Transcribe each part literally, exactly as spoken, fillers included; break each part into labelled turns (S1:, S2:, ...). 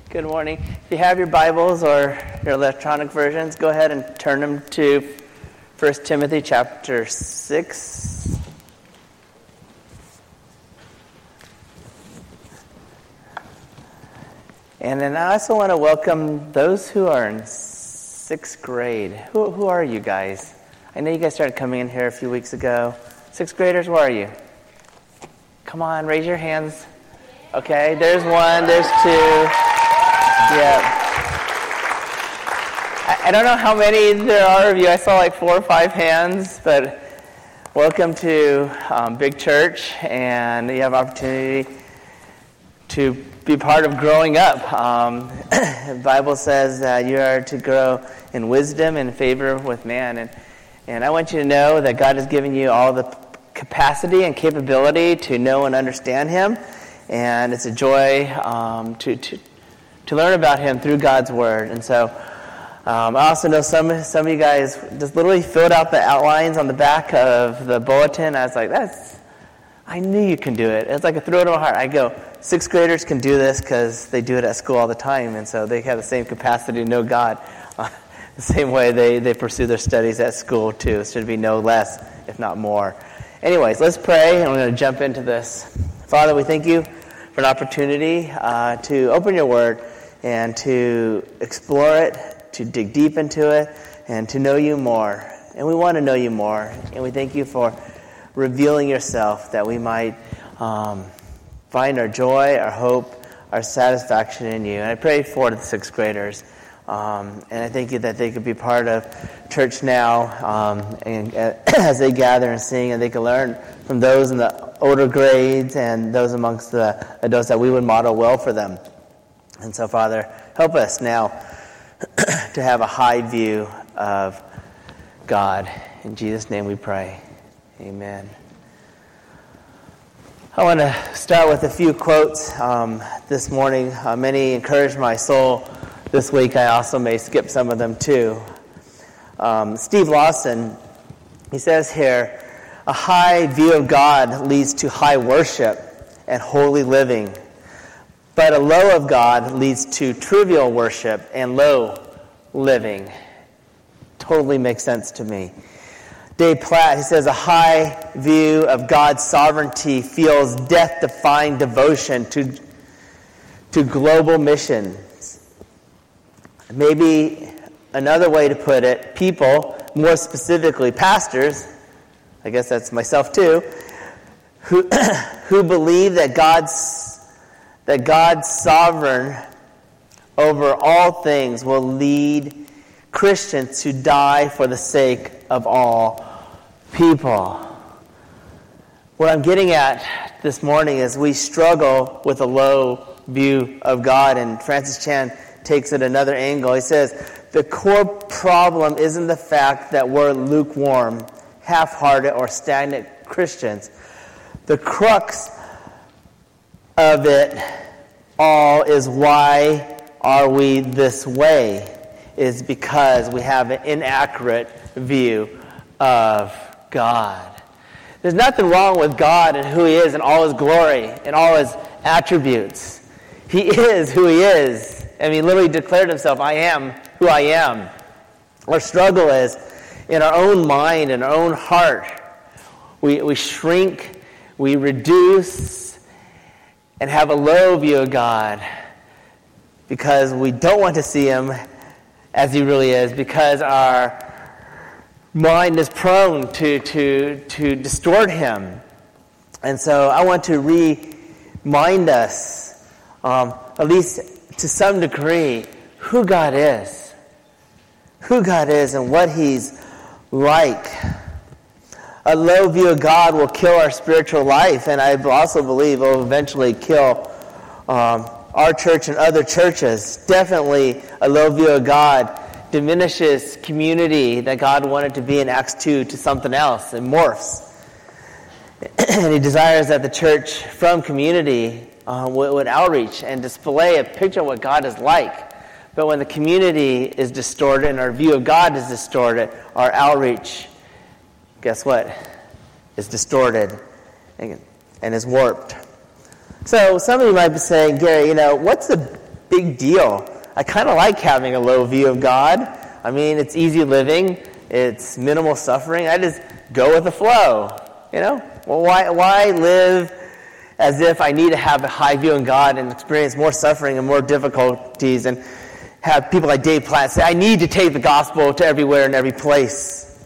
S1: Good morning. If you have your Bibles or your electronic versions, go ahead and turn them to First Timothy chapter six. And then I also want to welcome those who are in sixth grade. Who, who are you guys? I know you guys started coming in here a few weeks ago. Sixth graders, where are you? Come on, raise your hands. Okay, there's one, there's two. Yeah. I, I don't know how many there are of you. I saw like four or five hands, but welcome to um, Big Church, and you have opportunity to be part of growing up. Um, the Bible says that you are to grow in wisdom and favor with man, and and I want you to know that God has given you all the capacity and capability to know and understand Him, and it's a joy um, to to. to learn about Him through God's Word. And so um, I also know some some of you guys just literally filled out the outlines on the back of the bulletin. I was like, that's, I knew you can do it. It's like a thrill to my heart. I go, sixth graders can do this because they do it at school all the time, and so they have the same capacity to know God. Uh, the same way they, they pursue their studies at school too. It should be no less, if not more. Anyways, let's pray, and we're going to jump into this. Father, we thank you for an opportunity uh, to open your Word and to explore it, to dig deep into it, and to know you more. And we want to know you more. And we thank you for revealing yourself that we might um, find our joy, our hope, our satisfaction in you. And I pray for the sixth graders. Um, and I thank you that they could be part of church now, um, and uh, as they gather and sing, and they can learn from those in the older grades and those amongst the adults that we would model well for them. And so, Father, help us now to have a high view of God. In Jesus' name we pray. Amen. I want to start with a few quotes um, this morning. Uh, many encouraged my soul this week. I also may skip some of them too. Um, Steve Lawson, he says here, a high view of God leads to high worship and holy living. But a low of God leads to trivial worship and low living. Totally makes sense to me. Dave Platt, he says, a high view of God's sovereignty feels death-defying devotion to, to global missions. Maybe another way to put it, people, more specifically pastors, I guess that's myself too, who, who believe that God's that God's sovereign over all things will lead Christians to die for the sake of all people. What I'm getting at this morning is we struggle with a low view of God, and Francis Chan takes it another angle. He says, the core problem isn't the fact that we're lukewarm, half-hearted, or stagnant Christians. The crux of it all is why are we this way? Is because we have an inaccurate view of God. There's nothing wrong with God and who He is and all His glory and all His attributes. He is who He is. I mean, He literally declared Himself, I am who I am. Our struggle is in our own mind and our own heart. We, we shrink, we reduce, and have a low view of God because we don't want to see Him as He really is, because our mind is prone to, to, to distort Him. And so I want to remind us, um, at least to some degree, who God is. Who God is and what He's like. A low view of God will kill our spiritual life, and I also believe it will eventually kill um, our church and other churches. Definitely a low view of God diminishes community that God wanted to be in Acts two to something else and morphs. And He desires that the church from community uh, would, would outreach and display a picture of what God is like. But when the community is distorted and our view of God is distorted, our outreach, guess what? It's distorted and is warped. So some of you might be saying, Gary, you know, what's the big deal. I kind of like having a low view of God. I mean, it's easy living. It's minimal suffering. I just go with the flow, you know? Well, why, why live as if I need to have a high view of God and experience more suffering and more difficulties and have people like Dave Platt say, I need to take the gospel to everywhere and every place?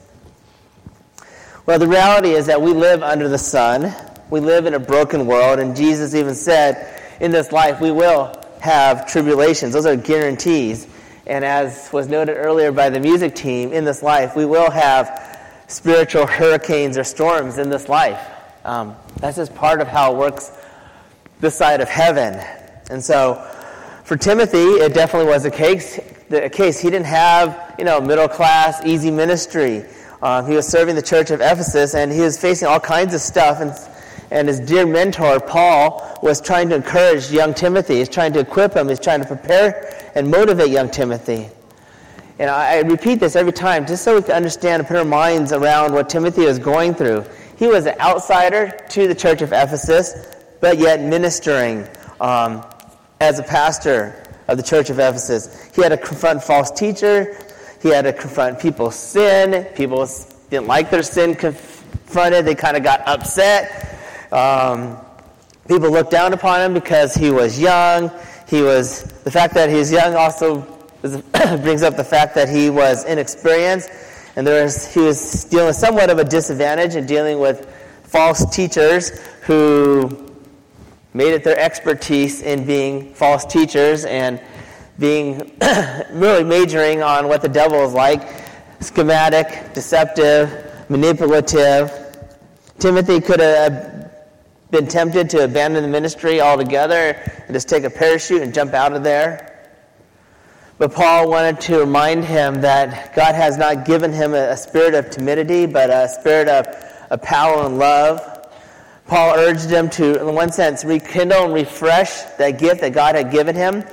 S1: Well, the reality is that we live under the sun. We live in a broken world, and Jesus even said, in this life we will have tribulations. Those are guarantees. And as was noted earlier by the music team, in this life we will have spiritual hurricanes or storms in this life. Um, that's just part of how it works this side of heaven. And so for Timothy, it definitely was a case. A case. He didn't have, you know, middle class, easy ministry. Um, he was serving the church of Ephesus, and he was facing all kinds of stuff. And and his dear mentor, Paul, was trying to encourage young Timothy. He's trying to equip him. He's trying to prepare and motivate young Timothy. And I, I repeat this every time, just so we can understand and put our minds around what Timothy was going through. He was an outsider to the church of Ephesus, but yet ministering um, as a pastor of the church of Ephesus. He had to confront false teachers. He had to confront people's sin. People didn't like their sin confronted. They kind of got upset. Um, people looked down upon him because he was young. He was the fact that he was young also brings up the fact that he was inexperienced, and there was, he was dealing with somewhat of a disadvantage in dealing with false teachers who made it their expertise in being false teachers and being really majoring on what the devil is like, schematic, deceptive, manipulative. Timothy could have been tempted to abandon the ministry altogether and just take a parachute and jump out of there. But Paul wanted to remind him that God has not given him a, a spirit of timidity, but a spirit of, of power and love. Paul urged him to, in one sense, rekindle and refresh that gift that God had given him.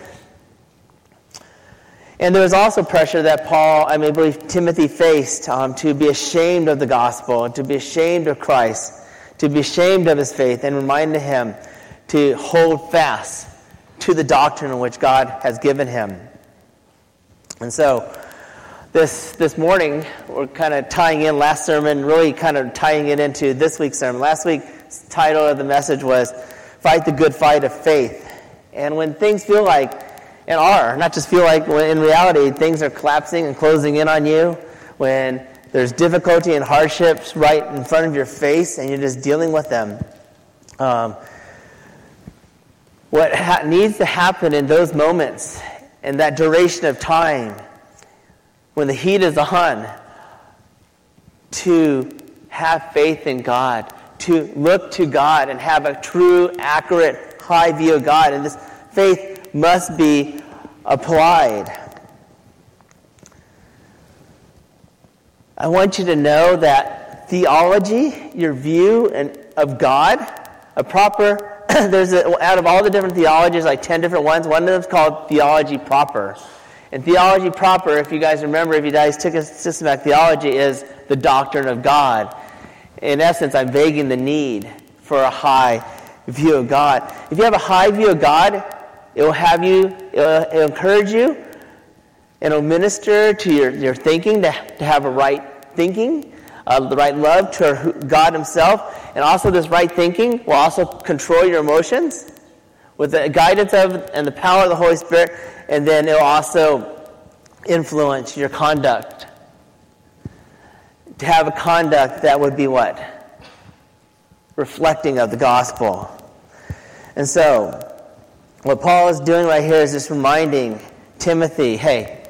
S1: And there was also pressure that Paul, I mean, I believe Timothy faced um, to be ashamed of the gospel, to be ashamed of Christ, to be ashamed of his faith, and remind him to hold fast to the doctrine in which God has given him. And so this this morning, we're kind of tying in last sermon, really kind of tying it into this week's sermon. Last week's title of the message was Fight the Good Fight of Faith. And when things feel like, and are, not just feel like, when in reality things are collapsing and closing in on you, when there's difficulty and hardships right in front of your face and you're just dealing with them. Um, what ha- needs to happen in those moments, in that duration of time, when the heat is on, to have faith in God, to look to God and have a true, accurate, high view of God. And this faith must be applied. I want you to know that theology, your view and of God, a proper, there's a, out of all the different theologies, like ten different ones, one of them is called theology proper. And theology proper, if you guys remember, if you guys took a systematic theology, is the doctrine of God. In essence, I'm begging the need for a high view of God. If you have a high view of God, it will have you, it will, it will encourage you, and it will minister to your, your thinking, to, to have a right thinking, uh, the right love to God himself. And also this right thinking will also control your emotions with the guidance of and the power of the Holy Spirit. And then it will also influence your conduct. To have a conduct that would be what? Reflecting of the gospel. And so, what Paul is doing right here is just reminding Timothy, hey,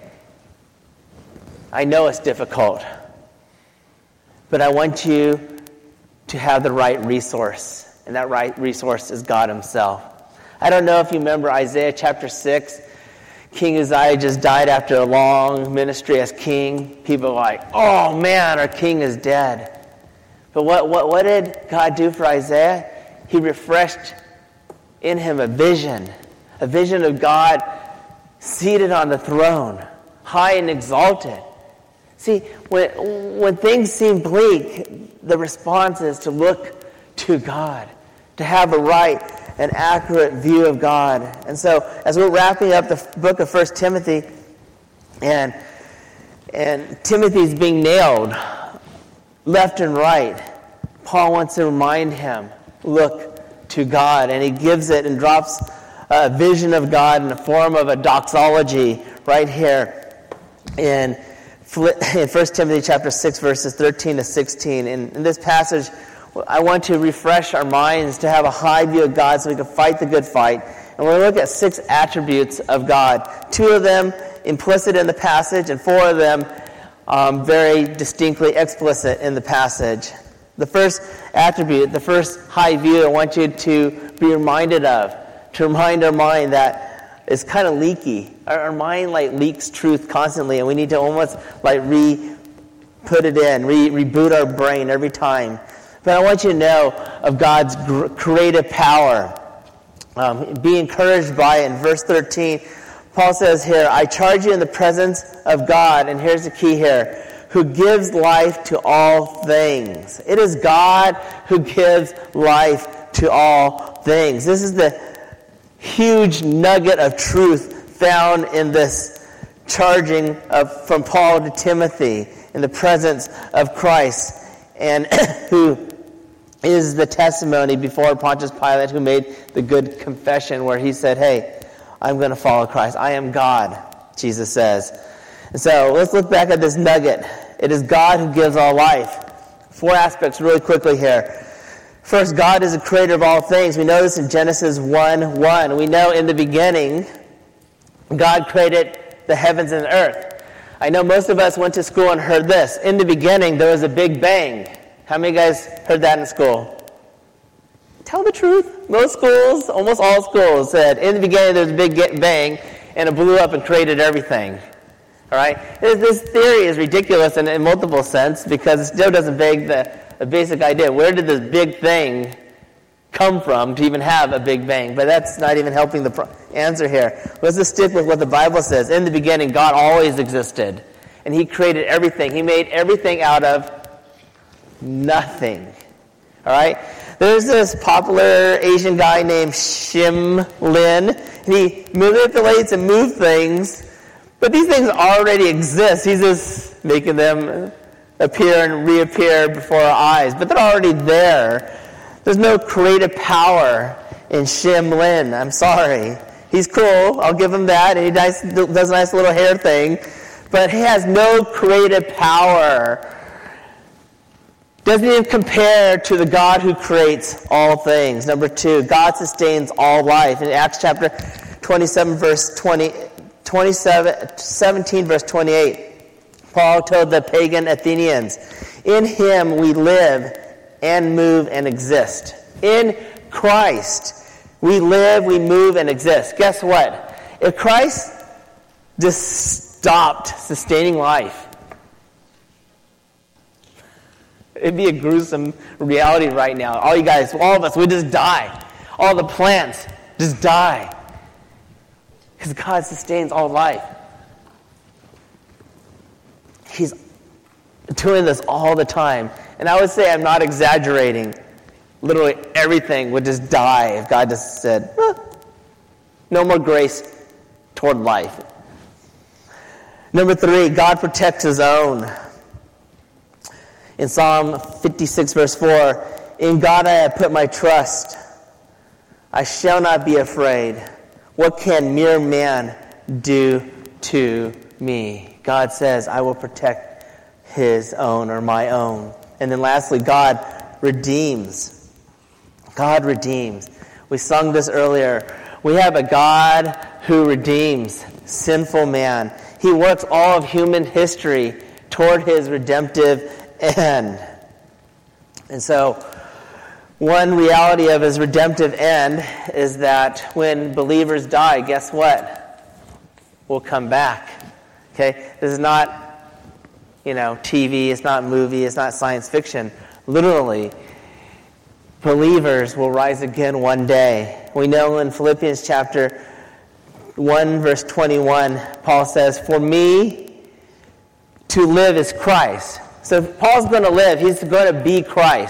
S1: I know it's difficult, but I want you to have the right resource, and that right resource is God himself. I don't know if you remember Isaiah chapter six. King Uzziah just died after a long ministry as king. People are like, oh man, our king is dead. But what, what, what did God do for Isaiah? He refreshed in him a vision, a vision of God seated on the throne, high and exalted. See, when, when things seem bleak, the response is to look to God, to have a right an accurate view of God. And so, as we're wrapping up the book of First Timothy, and and Timothy's being nailed left and right, Paul wants to remind him, look to God. And he gives it and drops a vision of God in the form of a doxology right here in, in First Timothy chapter six, verses thirteen to sixteen. In, in this passage, I want to refresh our minds to have a high view of God so we can fight the good fight. And we're going to look at six attributes of God. Two of them implicit in the passage, and four of them um, very distinctly explicit in the passage. The first attribute, the first high view I want you to be reminded of, to remind our mind that it's kind of leaky. Our, our mind like leaks truth constantly, and we need to almost like re put it in, re reboot our brain every time. But I want you to know of God's gr- creative power. Um, be encouraged by it. In verse thirteen, Paul says here, I charge you in the presence of God, and here's the key here, who gives life to all things. It is God who gives life to all things. This is the huge nugget of truth found in this charging of, from Paul to Timothy in the presence of Christ, and who is the testimony before Pontius Pilate, who made the good confession where he said, hey, I'm going to follow Christ. I am God, Jesus says. And so let's look back at this nugget. It is God who gives all life. Four aspects really quickly here. First, God is the creator of all things. We know this in Genesis one one. We know in the beginning, God created the heavens and the earth. I know most of us went to school and heard this. In the beginning, there was a big bang. How many of you guys heard that in school? Tell the truth. Most schools, almost all schools, said in the beginning there was a big bang and it blew up and created everything. All right? This theory is ridiculous in, in multiple sense because it still doesn't beg the, the basic idea. Where did this big thing come from to even have a big bang? But that's not even helping the pro- answer here. Let's just stick with what the Bible says. In the beginning, God always existed. And He created everything. He made everything out of nothing. All right? There's this popular Asian guy named Shim Lin. And he manipulates and moves things. But these things already exist. He's just making them appear and reappear before our eyes. But they're already there. There's no creative power in Shim Lin. I'm sorry. He's cool. I'll give him that. And he does, does a nice little hair thing. But he has no creative power. Doesn't even compare to the God who creates all things. Number two, God sustains all life. In Acts chapter twenty-seven, verse twenty, twenty-seven, seventeen, verse twenty-eight, Paul told the pagan Athenians, in Him we live and move and exist. In Christ we live, we move, and exist. Guess what? If Christ just stopped sustaining life, it'd be a gruesome reality right now. All you guys, all of us, we just die. All the plants just die. Because God sustains all life. He's doing this all the time. And I would say I'm not exaggerating. Literally everything would just die if God just said, eh, no more grace toward life. Number three, God protects His own. In Psalm fifty-six, verse four, in God I have put my trust. I shall not be afraid. What can mere man do to me? God says, I will protect His own or my own. And then lastly, God redeems. God redeems. We sung this earlier. We have a God who redeems sinful man. He works all of human history toward His redemptive end. And so, one reality of His redemptive end is that when believers die, guess what? We'll come back. Okay? This is not, you know, T V, it's not movie, it's not science fiction. Literally, believers will rise again one day. We know in Philippians chapter one, verse twenty-one, Paul says, for me to live is Christ. So if Paul's going to live, he's going to be Christ.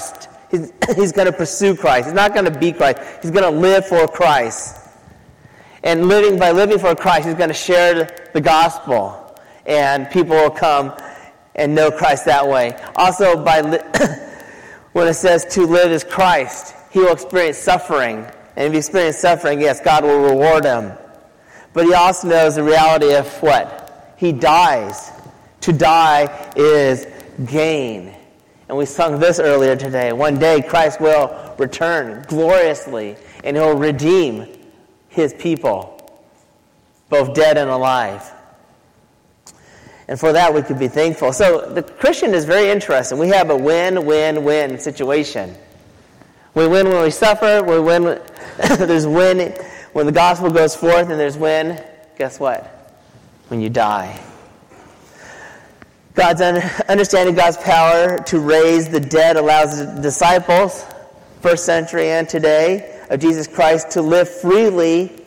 S1: He's, he's going to pursue Christ. He's not going to be Christ. He's going to live for Christ. And living by living for Christ, he's going to share the gospel. And people will come and know Christ that way. Also, by li- when it says to live is Christ, he will experience suffering. And if he experiences suffering, yes, God will reward him. But he also knows the reality of what? He dies. To die is gain. And we sung this earlier today. One day Christ will return gloriously, and he'll redeem his people, both dead and alive. And for that we could be thankful. So the Christian is very interesting. We have a win-win-win situation. We win when we suffer. We win when there's win when the gospel goes forth, and there's win, guess what? When you die. God's understanding God's power to raise the dead allows the disciples, first century and today, of Jesus Christ to live freely,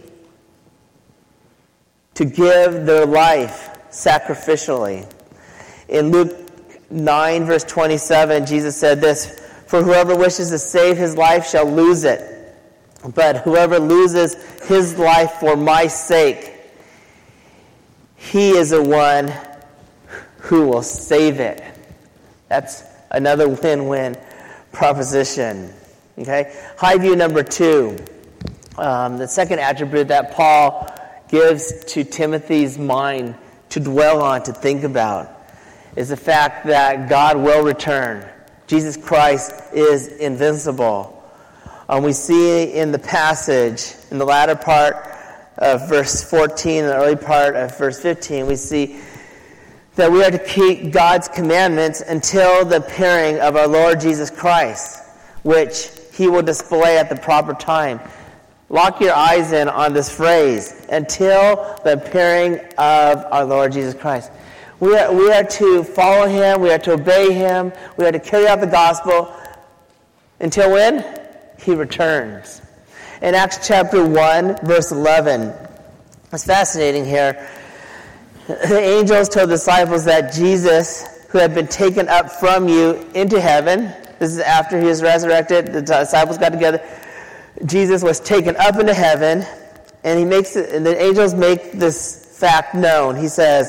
S1: to give their life sacrificially. In Luke nine, verse twenty-seven, Jesus said this, "For whoever wishes to save his life shall lose it. But whoever loses his life for my sake, he is the one who will save it." That's another win-win proposition. Okay? High view number two. Um, the second attribute that Paul gives to Timothy's mind to dwell on, to think about, is the fact that God will return. Jesus Christ is invincible. Um, we see in the passage, in the latter part of verse fourteen and the early part of verse fifteen, we see that we are to keep God's commandments until the appearing of our Lord Jesus Christ, which he will display at the proper time. Lock your eyes in on this phrase, until the appearing of our Lord Jesus Christ. We are, we are to follow him, we are to obey him, we are to carry out the gospel until when? He returns. In Acts chapter one, verse eleven, it's fascinating here. The angels told the disciples that Jesus, who had been taken up from you into heaven, this is after he was resurrected, the disciples got together, Jesus was taken up into heaven, and he makes it, and the angels make this fact known. He says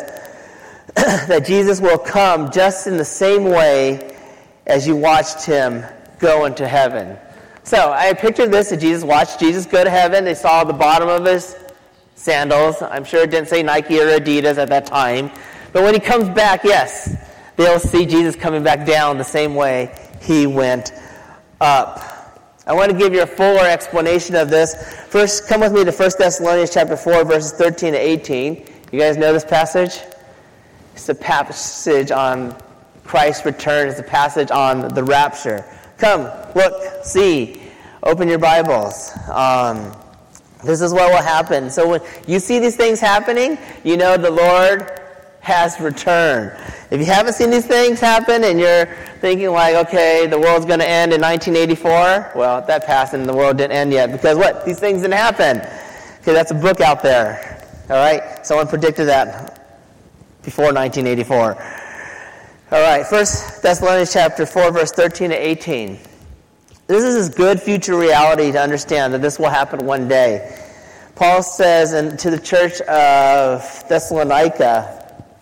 S1: that Jesus will come just in the same way as you watched him go into heaven. So I pictured this, that Jesus watched Jesus go to heaven. They saw the bottom of his sandals. I'm sure it didn't say Nike or Adidas at that time. But when he comes back, yes, they'll see Jesus coming back down the same way he went up. I want to give you a fuller explanation of this. First, come with me to First Thessalonians chapter four, verses thirteen to eighteen. You guys know this passage? It's a passage on Christ's return. It's a passage on the rapture. Come, look, see, open your Bibles. Um, this is what will happen. So when you see these things happening, you know the Lord has returned. If you haven't seen these things happen and you're thinking like, okay, the world's going to end in nineteen eighty-four, well, that passed and the world didn't end yet. Because what? These things didn't happen. Okay, that's a book out there. All right? Someone predicted that before nineteen eighty-four. All right, First Thessalonians chapter four, verse thirteen to eighteen. This is a good future reality to understand that this will happen one day. Paul says in, to the church of Thessalonica,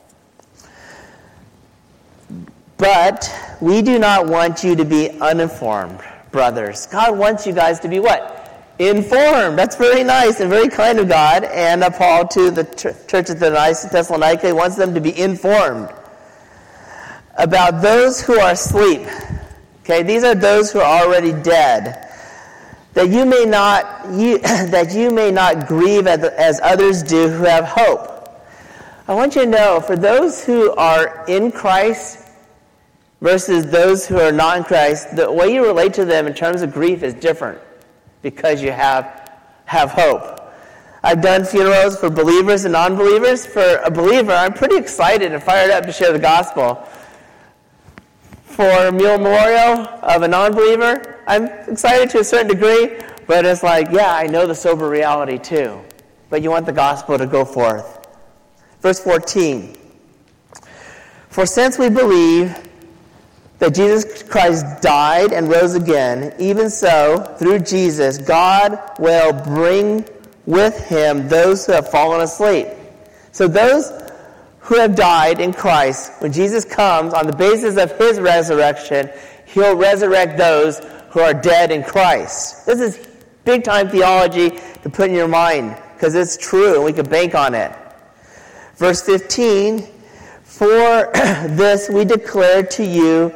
S1: "But we do not want you to be uninformed, brothers." God wants you guys to be what? Informed. That's very nice and very kind of God. And uh, Paul to the ch- church of Thessalonica wants them to be informed about those who are asleep. Okay, these are those who are already dead. That you may not you, that you may not grieve as, as others do who have hope. I want you to know, for those who are in Christ versus those who are not in Christ, the way you relate to them in terms of grief is different because you have have hope. I've done funerals for believers and non-believers. For a believer, I'm pretty excited and fired up to share the gospel. For a memorial of a non-believer, I'm excited to a certain degree, but it's like, yeah, I know the sober reality too. But you want the gospel to go forth. Verse fourteen. "For since we believe that Jesus Christ died and rose again, even so, through Jesus, God will bring with him those who have fallen asleep. So those who have died in Christ, when Jesus comes, on the basis of his resurrection, he'll resurrect those who are dead in Christ. This is big-time theology to put in your mind, because it's true, and we can bank on it. Verse fifteen, for this we declare to you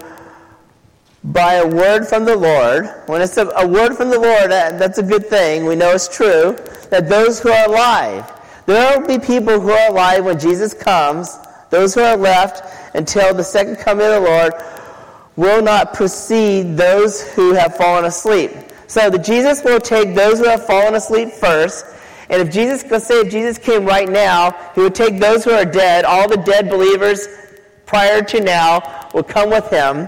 S1: by a word from the Lord. When it's a, a word from the Lord, that, that's a good thing. We know it's true. That those who are alive, there will be people who are alive when Jesus comes. Those who are left until the second coming of the Lord will not precede those who have fallen asleep. So the Jesus will take those who have fallen asleep first. And if Jesus, let's say if Jesus came right now, he would take those who are dead, all the dead believers prior to now will come with him.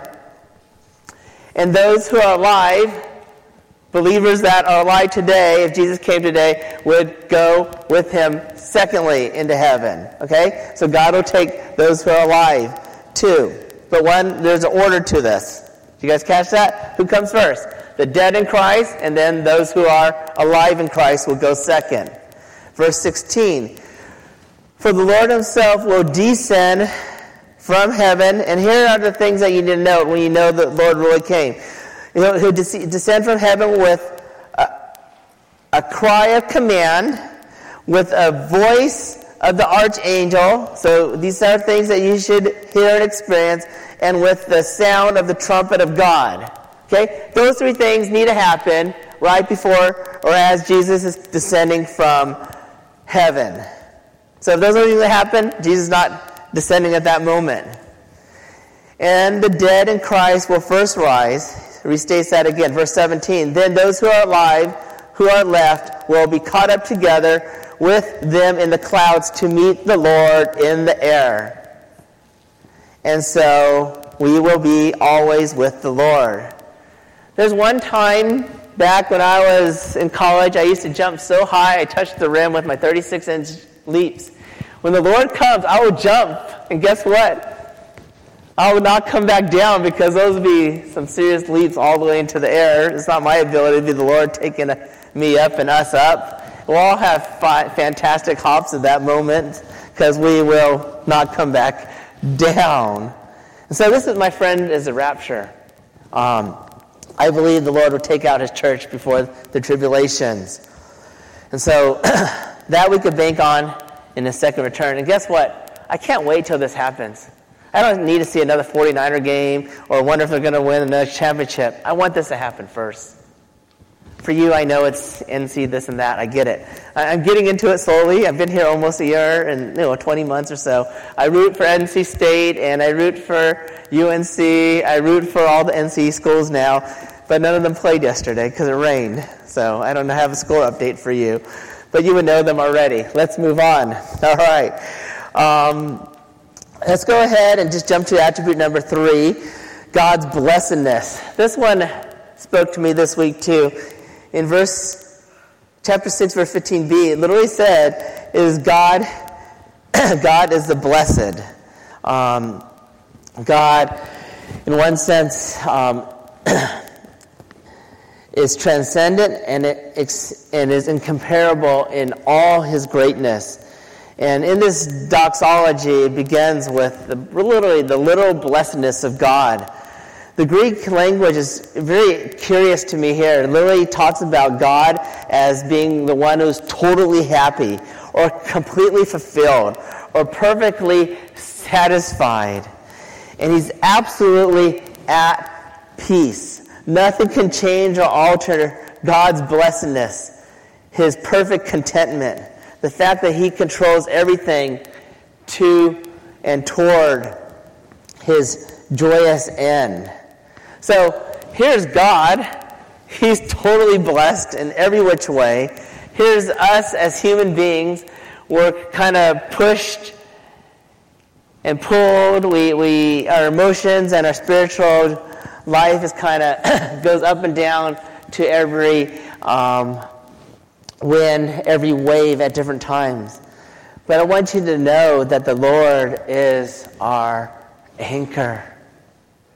S1: And those who are alive, believers that are alive today, if Jesus came today, would go with him secondly into heaven. Okay? So God will take those who are alive too. But one, there's an order to this. Did you guys catch that? Who comes first? The dead in Christ, and then those who are alive in Christ will go second. Verse sixteen. For the Lord himself will descend from heaven, and here are the things that you need to note when you know the Lord really came. You know, he'll descend from heaven with a, a cry of command, with a voice of the archangel. So these are things that you should hear and experience, and with the sound of the trumpet of God. Okay? Those three things need to happen right before or as Jesus is descending from heaven. So if those are things that happen, Jesus is not descending at that moment. And the dead in Christ will first rise. Restates that again. Verse seventeen. Then those who are alive, who are left, will be caught up together with them in the clouds to meet the Lord in the air. And so we will be always with the Lord. There's one time back when I was in college, I used to jump so high I touched the rim with my thirty-six inch leaps. When the Lord comes, I will jump. And guess what? I will not come back down, because those would be some serious leaps all the way into the air. It's not my ability, to be the Lord taking me up and us up. We'll all have fi- fantastic hops at that moment, because we will not come back down. And so this is, my friend, is a rapture. Um, I believe the Lord will take out his church before the tribulations. And so that we could bank on in his second return. And guess what? I can't wait till this happens. I don't need to see another forty-niner game or wonder if they're going to win another championship. I want this to happen first. For you, I know it's N C this and that. I get it. I'm getting into it slowly. I've been here almost a year and you know twenty months or so. I root for N C State and I root for U N C. I root for all the N C schools now, but none of them played yesterday because it rained. So I don't have a score update for you, but you would know them already. Let's move on. All right. Um, let's go ahead and just jump to attribute number three, God's blessedness. This one spoke to me this week too. In verse, chapter six, verse fifteen b, it literally said, is God, God is the blessed. Um, God, in one sense, um, is transcendent and, it, and is incomparable in all his greatness. And in this doxology, it begins with the, literally the literal blessedness of God. The Greek language is very curious to me here. It literally talks about God as being the one who's totally happy or completely fulfilled or perfectly satisfied. And he's absolutely at peace. Nothing can change or alter God's blessedness, his perfect contentment, the fact that he controls everything to and toward his joyous end. So here's God. He's totally blessed in every which way. Here's us as human beings. We're kind of pushed and pulled. We, we, our emotions and our spiritual life is kind of goes up and down to every um, wind, every wave at different times. But I want you to know that the Lord is our anchor.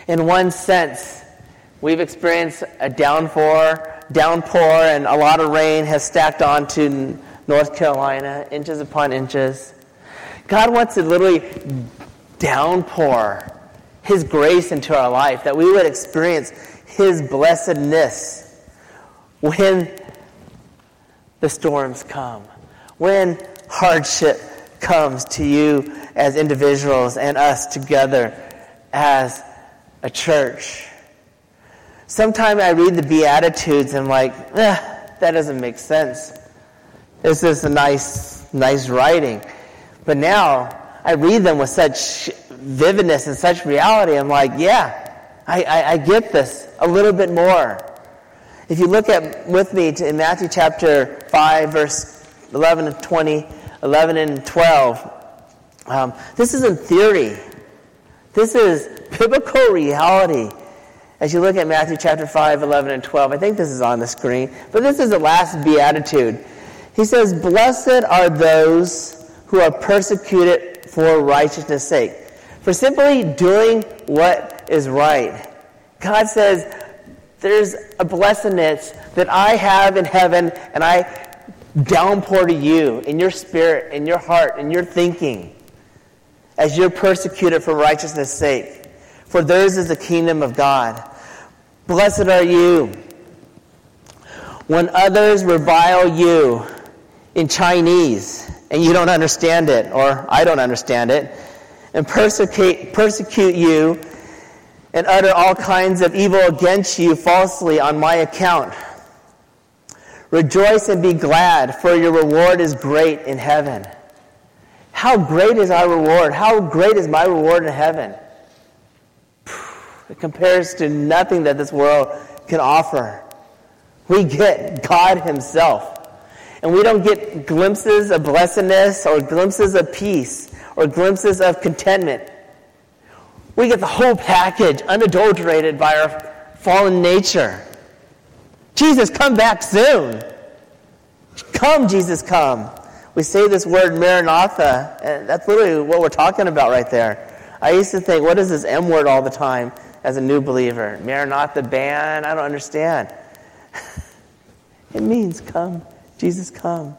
S1: In one sense, we've experienced a downpour, downpour and a lot of rain has stacked onto North Carolina, inches upon inches. God wants to literally downpour His grace into our life, that we would experience His blessedness when the storms come, when hardship comes to you as individuals and us together as a church. Sometimes I read the Beatitudes and I'm like, eh, that doesn't make sense. This is a nice, nice writing. But now I read them with such vividness and such reality. I'm like, yeah, I, I, I get this a little bit more. If you look at with me to, in Matthew chapter five, verse eleven and twenty, eleven and twelve, um, this isn't theory. This is biblical reality. As you look at Matthew chapter five, eleven, and twelve, I think this is on the screen, but this is the last beatitude. He says, "Blessed are those who are persecuted for righteousness' sake." For simply doing what is right. God says, there's a blessedness that I have in heaven, and I downpour to you in your spirit, in your heart, in your thinking, as you're persecuted for righteousness' sake. For theirs is the kingdom of God. Blessed are you when others revile you in Chinese and you don't understand it, or I don't understand it, and persecute, persecute you and utter all kinds of evil against you falsely on my account. Rejoice and be glad, for your reward is great in heaven. How great is our reward? How great is my reward in heaven? It compares to nothing that this world can offer. We get God Himself. And we don't get glimpses of blessedness or glimpses of peace or glimpses of contentment. We get the whole package unadulterated by our fallen nature. Jesus, come back soon. Come, Jesus, come. We say this word Maranatha, and that's literally what we're talking about right there. I used to think, what is this M word all the time as a new believer? Maranatha band? I don't understand. It means come, Jesus, come.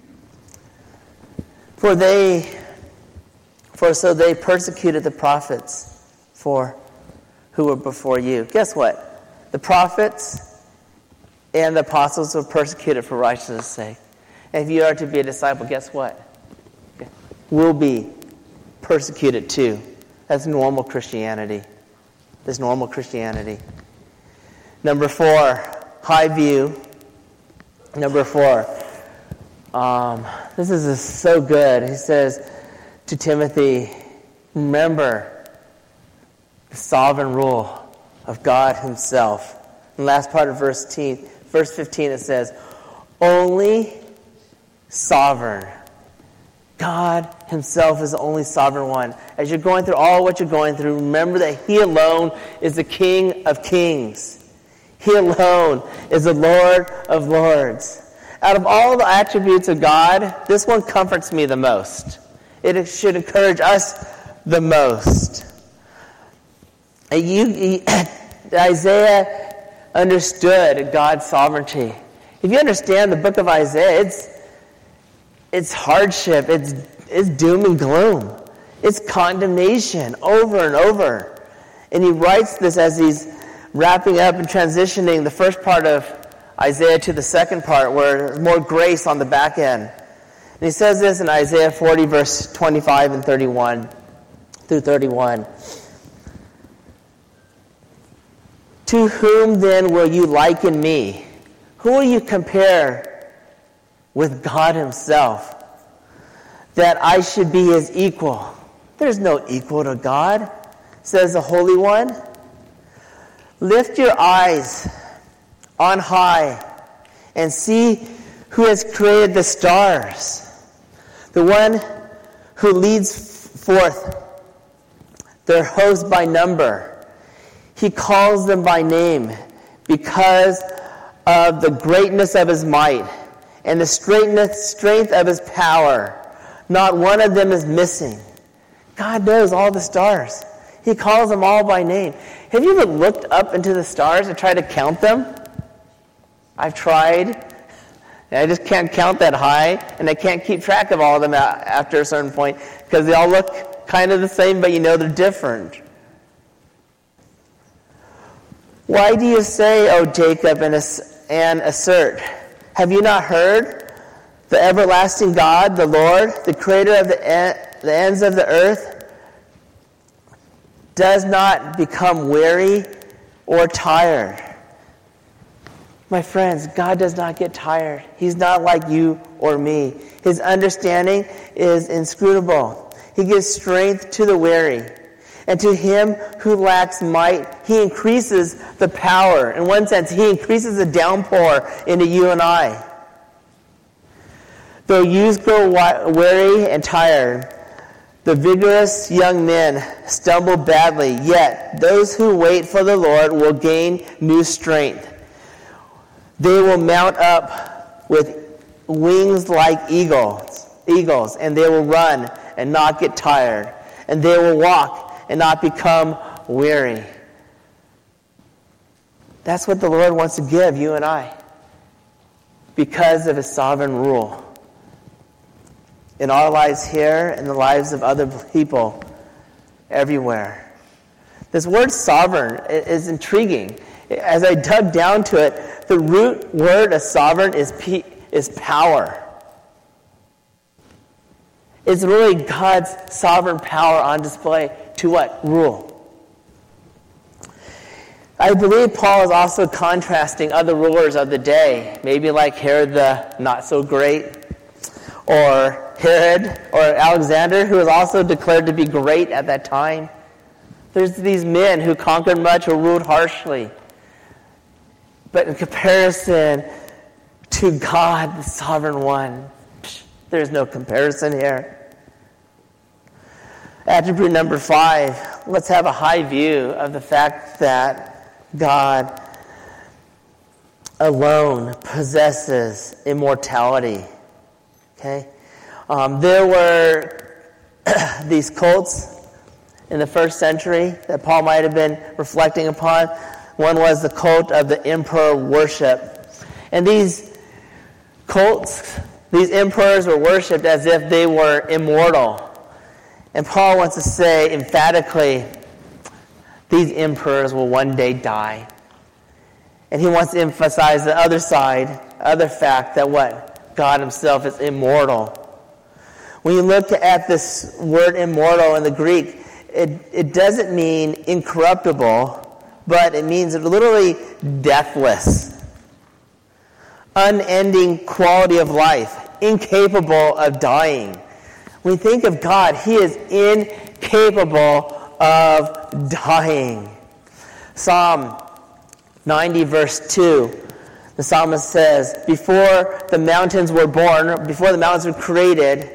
S1: For they, for so they persecuted the prophets for who were before you. Guess what? The prophets and the apostles were persecuted for righteousness' sake. And if you are to be a disciple, guess what? We'll be persecuted too. That's normal Christianity. That's normal Christianity. Number four, high view. Number four, um, this is so good. He says to Timothy, remember the sovereign rule of God Himself. In the last part of verse fifteen, it says, only sovereign. God Himself is the only sovereign one. As you're going through all what you're going through, remember that He alone is the King of kings. He alone is the Lord of lords. Out of all the attributes of God, this one comforts me the most. It should encourage us the most. And you, he, Isaiah understood God's sovereignty. If you understand the book of Isaiah, it's it's hardship, it's it's doom and gloom, it's condemnation over and over. And he writes this as he's wrapping up and transitioning the first part of Isaiah to the second part, where there's more grace on the back end. And he says this in Isaiah forty, verse twenty-five and thirty-one through thirty-one. To whom then will you liken me? Who will you compare with God Himself, that I should be His equal? There's no equal to God, says the Holy One. Lift your eyes on high and see who has created the stars, the one who leads forth their host by number. He calls them by name because of the greatness of His might and the strength of His power. Not one of them is missing. God knows all the stars. He calls them all by name. Have you ever looked up into the stars and tried to count them? I've tried. And I just can't count that high, and I can't keep track of all of them after a certain point because they all look kind of the same, but you know they're different. Why do you say, O Jacob, and assert, have you not heard? The everlasting God, the Lord, the creator of the, en- the ends of the earth, does not become weary or tired. My friends, God does not get tired. He's not like you or me. His understanding is inscrutable. He gives strength to the weary. And to him who lacks might, he increases the power. In one sense, he increases the downpour into you and I. Though youths grow weary and tired, the vigorous young men stumble badly, yet those who wait for the Lord will gain new strength. They will mount up with wings like eagles, eagles, and they will run and not get tired, and they will walk and not become weary. That's what the Lord wants to give you and I because of his sovereign rule. In our lives here, in the lives of other people everywhere. This word sovereign is intriguing. As I dug down to it, the root word of sovereign is p- is power. It's really God's sovereign power on display to what? Rule. I believe Paul is also contrasting other rulers of the day, maybe like Herod the not-so-great, or Herod or Alexander, who was also declared to be great at that time. There's these men who conquered much or ruled harshly. But in comparison to God, the sovereign one, there's no comparison here. Attribute number five, let's have a high view of the fact that God alone possesses immortality. Okay? Um, there were these cults in the first century that Paul might have been reflecting upon. One was the cult of the emperor worship. And these cults, these emperors were worshipped as if they were immortal. And Paul wants to say emphatically, these emperors will one day die. And he wants to emphasize the other side, other fact that what? God himself is immortal. When you look at this word immortal in the Greek, it, it doesn't mean incorruptible, but it means literally deathless, unending quality of life, incapable of dying. When we think of God, he is incapable of dying. Psalm ninety verse two, the psalmist says, before the mountains were born, before the mountains were created,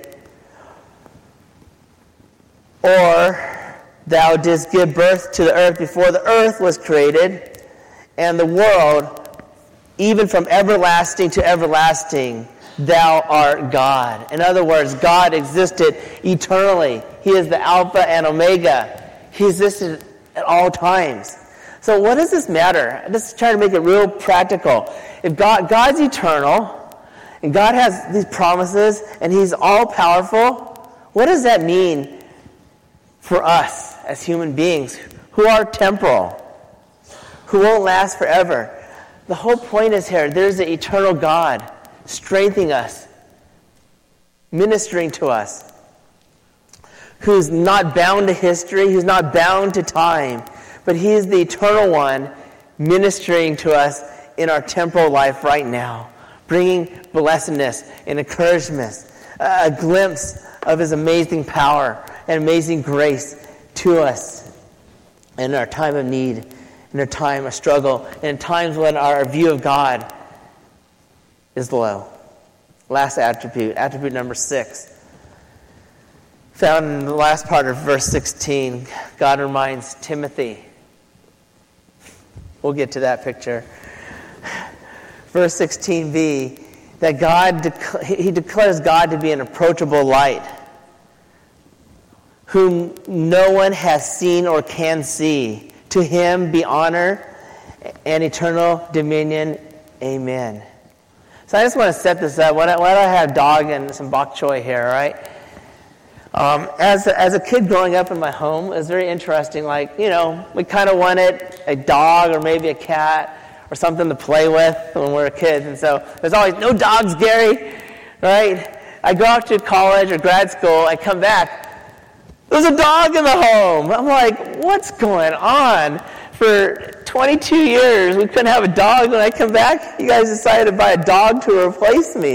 S1: or thou didst give birth to the earth before the earth was created, and the world, even from everlasting to everlasting, thou art God. In other words, God existed eternally. He is the Alpha and Omega. He existed at all times. So what does this matter? I'm just trying to make it real practical. If God, God's eternal, and God has these promises, and he's all-powerful, what does that mean for us as human beings who are temporal, who won't last forever? The whole point is here, there's an eternal God strengthening us, ministering to us, who's not bound to history, who's not bound to time, but he is the eternal one ministering to us in our temporal life right now, bringing blessedness and encouragement, a glimpse of his amazing power and amazing grace to us in our time of need, in our time of struggle, and in times when our view of God is low. Last attribute, attribute number six, found in the last part of verse sixteen. God reminds Timothy. We'll get to that picture. Verse sixteen b, that God, he declares God to be an approachable light, whom no one has seen or can see. To him be honor and eternal dominion. Amen. So I just want to set this up. Why do I have dog and some bok choy here, right? Um, as, a, as a kid growing up in my home, it was very interesting. Like, you know, we kind of wanted a dog or maybe a cat or something to play with when we were kids. And so there's always, no dogs, Gary, right? I go off to college or grad school, I come back, there's a dog in the home. I'm like, what's going on? For twenty-two years, we couldn't have a dog. When I come back, you guys decided to buy a dog to replace me.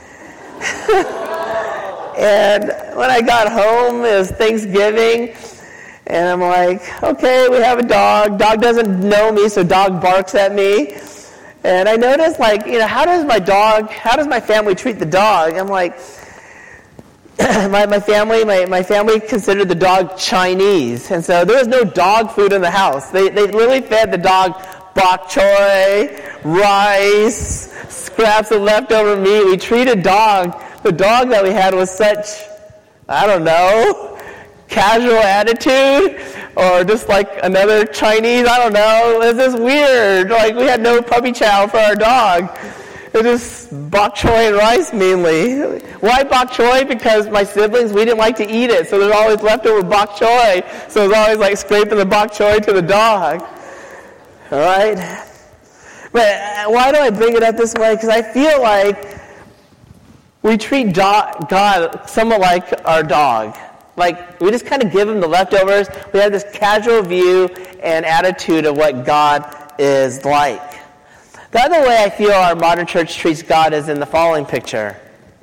S1: And when I got home, it was Thanksgiving, and I'm like, okay, we have a dog. Dog doesn't know me, so dog barks at me. And I noticed, like, you know, how does my dog, how does my family treat the dog? I'm like, my, my family, my, my family considered the dog Chinese. And so there was no dog food in the house. They, they literally fed the dog bok choy, rice, scraps of leftover meat. We treated dog, the dog that we had was such, I don't know, casual attitude, or just like another Chinese, I don't know. It was just weird. Like, we had no puppy chow for our dog. It was bok choy and rice mainly. Why bok choy? Because my siblings, we didn't like to eat it, so there's always leftover bok choy. So it was always like scraping the bok choy to the dog. All right? But why do I bring it up this way? Because I feel like we treat do- God somewhat like our dog. Like, we just kind of give him the leftovers. We have this casual view and attitude of what God is like. The other way I feel our modern church treats God is in the following picture.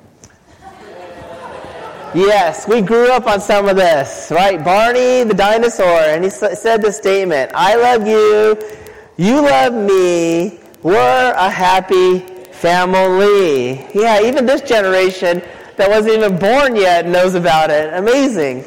S1: Yes, we grew up on some of this, right? Barney the dinosaur, and he said this statement, I love you, you love me, we're a happy family. Yeah, even this generation that wasn't even born yet knows about it. Amazing.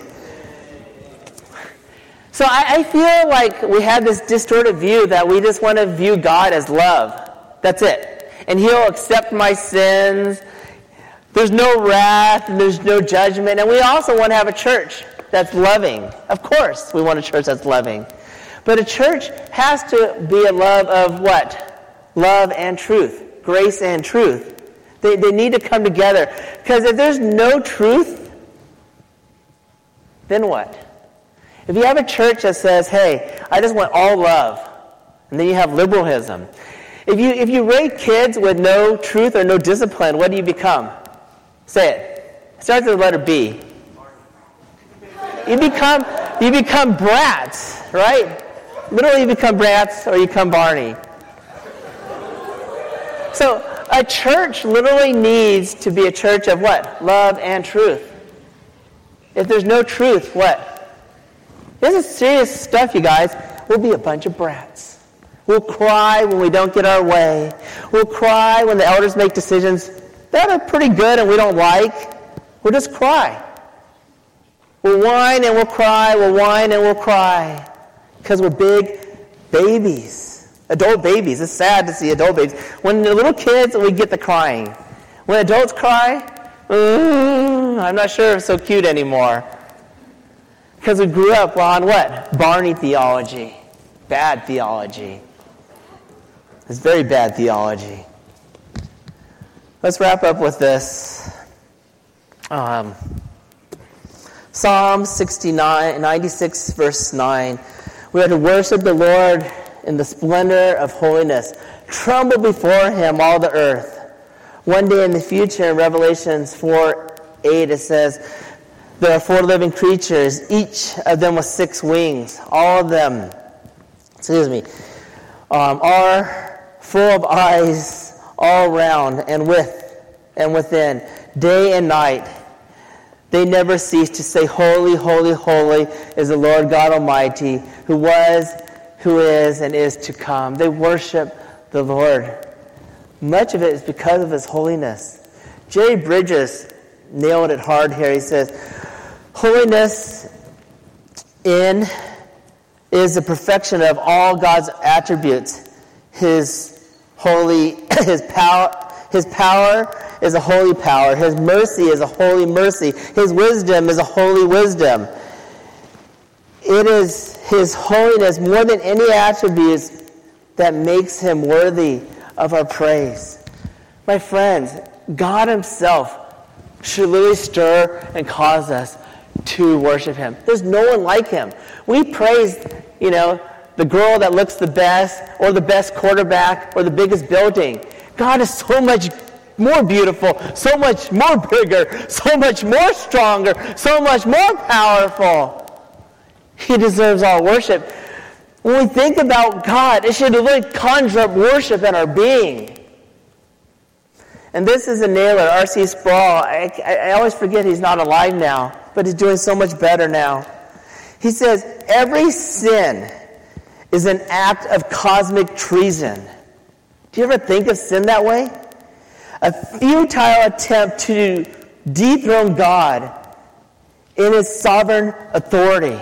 S1: So I, I feel like we have this distorted view that we just want to view God as love. That's it. And he'll accept my sins. There's no wrath, and there's no judgment. And we also want to have a church that's loving. Of course, we want a church that's loving. But a church has to be a love of what? Love and truth. Grace and truth. They, they need to come together. Because if there's no truth, then what? If you have a church that says, hey, I just want all love, and then you have liberalism. If you if you raise kids with no truth or no discipline, what do you become? Say it. It starts with the letter B. You become you become brats, right? Literally you become brats or you become Barney. So a church literally needs to be a church of what? Love and truth. If there's no truth, what? This is serious stuff, you guys. We'll be a bunch of brats. We'll cry when we don't get our way. We'll cry when the elders make decisions that are pretty good and we don't like. We'll just cry. We'll whine and we'll cry. We'll whine and we'll cry. Because we're big babies. Adult babies. It's sad to see adult babies. When they're little kids, we get the crying. When adults cry, mm, I'm not sure if it's so cute anymore. Because we grew up on what? Barney theology. Bad theology. It's very bad theology. Let's wrap up with this. Um, Psalm sixty-nine, ninety-six, verse nine. We are to worship the Lord in the splendor of holiness. Tremble before him, all the earth. One day in the future, in Revelations four eight, it says, there are four living creatures, each of them with six wings. All of them, excuse me, um, are full of eyes all round and with and within, day and night. They never cease to say, holy, holy, holy is the Lord God Almighty, who was, who is, and is to come. They worship the Lord. Much of it is because of his holiness. Jerry Bridges nailed it hard here. He says, holiness in is the perfection of all God's attributes. His holy, his power, his power is a holy power. His mercy is a holy mercy. His wisdom is a holy wisdom. it is his holiness more than any attributes that makes him worthy of our praise. My friends, God himself should literally stir and cause us to worship him. There's no one like him. We praise, you know, the girl that looks the best, or the best quarterback, or the biggest building. God is so much more beautiful, so much more bigger, so much more stronger, so much more powerful. He deserves all worship. When we think about God, it should really conjure up worship in our being. And this is a nailer, R C Sproul. I, I, I always forget he's not alive now, but he's doing so much better now. He says, every sin is an act of cosmic treason. Do you ever think of sin that way? A futile attempt to dethrone God in his sovereign authority.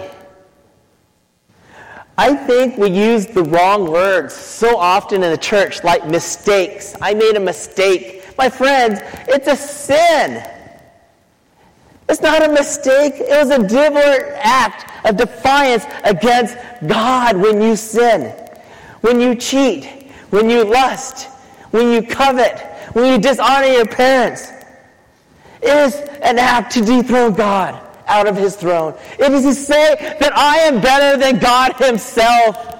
S1: I think we use the wrong words so often in the church, like mistakes. I made a mistake. My friends, it's a sin. It's not a mistake. It was a deliberate act of defiance against God when you sin, when you cheat, when you lust, when you covet, when you dishonor your parents. It is an act to dethrone God out of his throne. It is to say that I am better than God himself.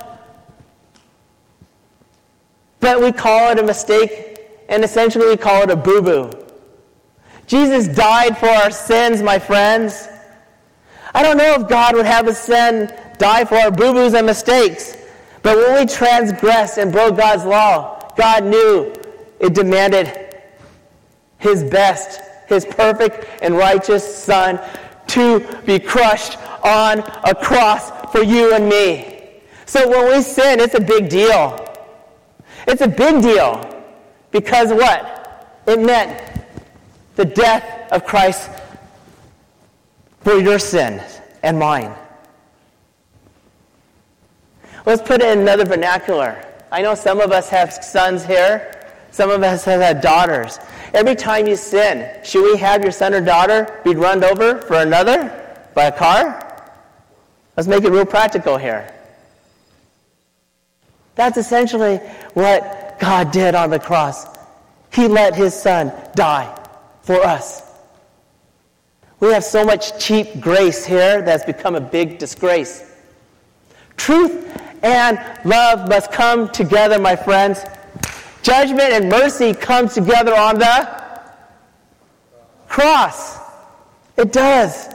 S1: But we call it a mistake, and essentially we call it a boo-boo. Jesus died for our sins, my friends. I don't know if God would have his son die for our boo-boos and mistakes. But when we transgressed and broke God's law, God knew it demanded his best, his perfect and righteous son to be crushed on a cross for you and me. So when we sin, it's a big deal. It's a big deal. Because what? It meant the death of Christ for your sin and mine. Let's put it in another vernacular. I know some of us have sons here. Some of us have had daughters. Every time you sin, should we have your son or daughter be run over for another by a car? Let's make it real practical here. That's essentially what God did on the cross. He let his son die for us. We have so much cheap grace here that's become a big disgrace. Truth and love must come together, my friends. Judgment and mercy come together on the cross. It does.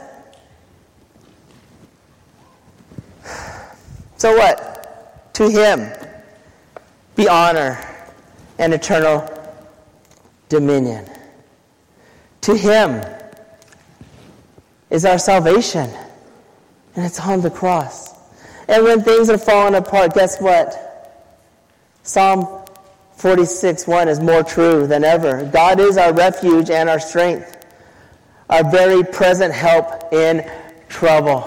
S1: So what? To him be honor and eternal dominion. To him is our salvation. And it's on the cross. And when things are falling apart, guess what? Psalm forty-six one is more true than ever. God is our refuge and our strength, our very present help in trouble.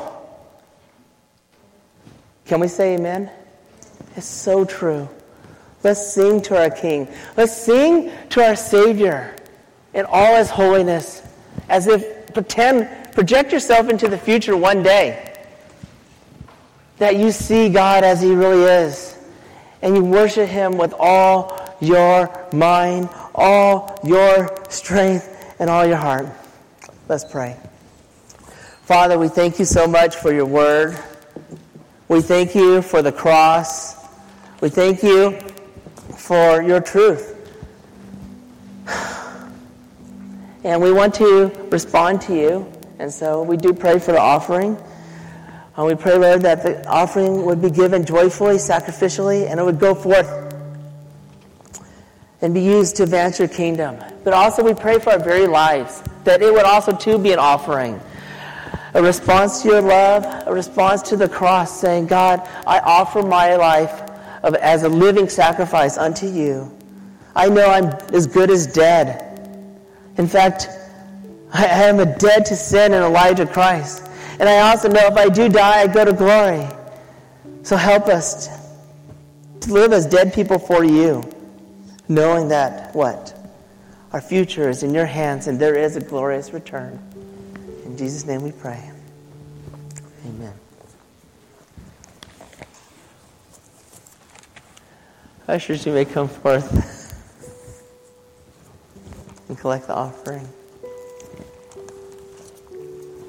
S1: Can we say amen? It's so true. Let's sing to our King. Let's sing to our Savior in all his holiness, as if pretend, project yourself into the future one day, that you see God as he really is, and you worship him with all your mind, all your strength, and all your heart. Let's pray. Father, we thank you so much for your word. We thank you for the cross. We thank you for your truth. And we want to respond to you. And so we do pray for the offering. And we pray, Lord, that the offering would be given joyfully, sacrificially, and it would go forth and be used to advance your kingdom. But also we pray for our very lives, that it would also too be an offering. A response to your love, a response to the cross, saying, God, I offer my life of, as a living sacrifice unto you. I know I'm as good as dead. In fact, I am a dead to sin and alive to Christ. And I also know if I do die, I go to glory. So help us to live as dead people for you, knowing that, what? Our future is in your hands and there is a glorious return. In Jesus' name we pray. Amen. Ushers, you may come forth and collect the offering.